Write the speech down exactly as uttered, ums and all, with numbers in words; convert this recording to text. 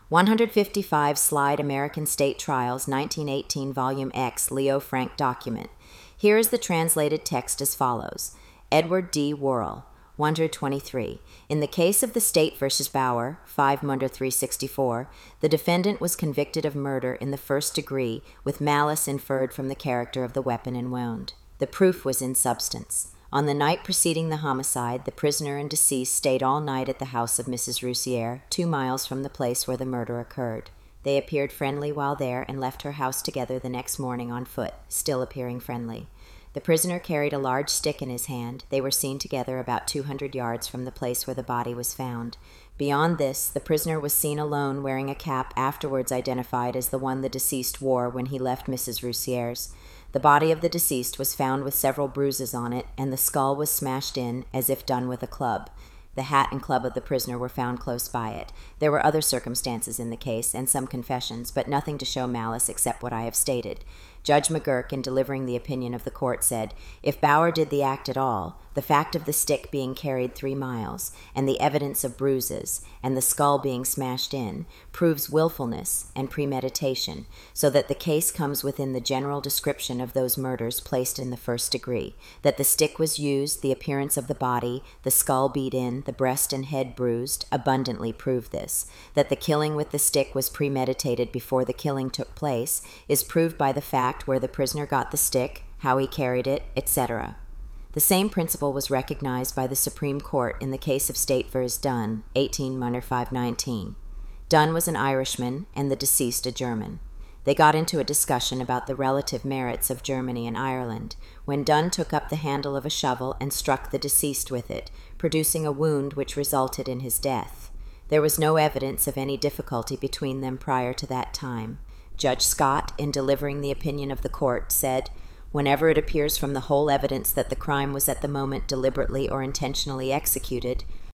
one hundred fifty-five Slide American State Trials, nineteen eighteen, Volume X, Leo Frank document. Here is the translated text as follows. Edward D. Worrell, one hundred twenty-three. In the case of the State versus Bauer, five Munder three sixty-four, the defendant was convicted of murder in the first degree with malice inferred from the character of the weapon and wound. The proof was in substance. On the night preceding the homicide, the prisoner and deceased stayed all night at the house of Missus Roussiere, two miles from the place where the murder occurred. They appeared friendly while there and left her house together the next morning on foot, still appearing friendly. The prisoner carried a large stick in his hand. They were seen together about two hundred yards from the place where the body was found. Beyond this, the prisoner was seen alone wearing a cap afterwards identified as the one the deceased wore when he left Missus Roussiere's. The body of the deceased was found with several bruises on it, and the skull was smashed in as if done with a club. The hat and club of the prisoner were found close by it. There were other circumstances in the case, and some confessions, but nothing to show malice except what I have stated. Judge McGurk, in delivering the opinion of the court, said, "If Bauer did the act at all, the fact of the stick being carried three miles, and the evidence of bruises, and the skull being smashed in, proves willfulness and premeditation, so that the case comes within the general description of those murders placed in the first degree. That the stick was used, the appearance of the body, the skull beat in, the breast and head bruised, abundantly prove this. That the killing with the stick was premeditated before the killing took place is proved by the fact where the prisoner got the stick, how he carried it, et cetera" The same principle was recognized by the Supreme Court in the case of State versus Dunn, eighteen Munder five nineteen. Dunn was an Irishman and the deceased a German. They got into a discussion about the relative merits of Germany and Ireland, when Dunn took up the handle of a shovel and struck the deceased with it, producing a wound which resulted in his death. There was no evidence of any difficulty between them prior to that time. Judge Scott, in delivering the opinion of the court, said, "Whenever it appears from the whole evidence that the crime was at the moment deliberately or intentionally executed,